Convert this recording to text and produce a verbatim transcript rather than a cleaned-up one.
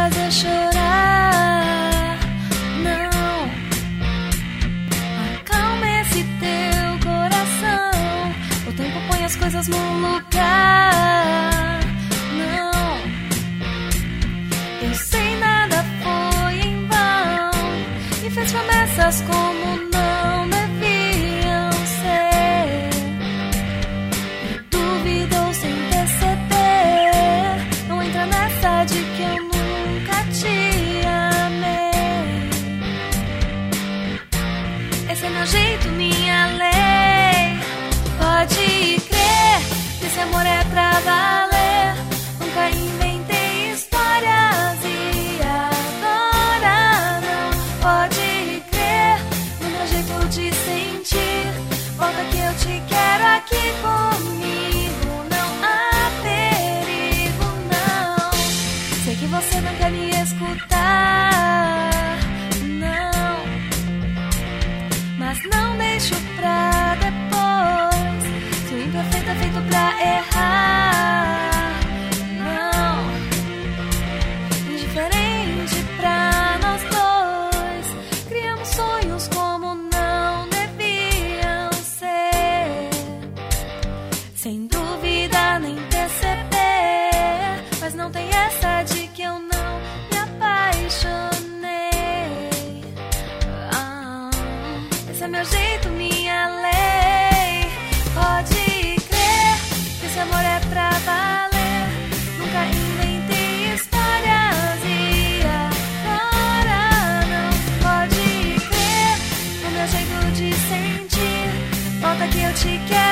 fazer chorar. Não, acalma esse teu coração. O tempo põe as coisas no lugar. Não, eu sei, nada foi em vão. E fez promessas como não deviam ser. E duvidou sem perceber. Não entra nessa de que eu nunca te amei. Esse é meu jeito, minha lei. Pode crer que esse amor é pra valer. Nunca inventei histórias e agora não. Pode crer no meu jeito de sentir. Volta que eu te quero aqui comigo. Não há perigo, não. Sei que você não quer me escutar, não, mas não deixo pra depois. Se o imperfeito é feito pra errar, não, indiferente pra nós dois. Criamos sonhos como não deviam ser, sem dúvida nem perceber. Mas não tem essa de que eu não me apaixonei. Ah, esse é meu jeito, minha lei. Pode crer que esse amor é pra valer. Nunca inventei histórias e agora não. Pode crer no meu jeito de sentir. Volta que eu te quero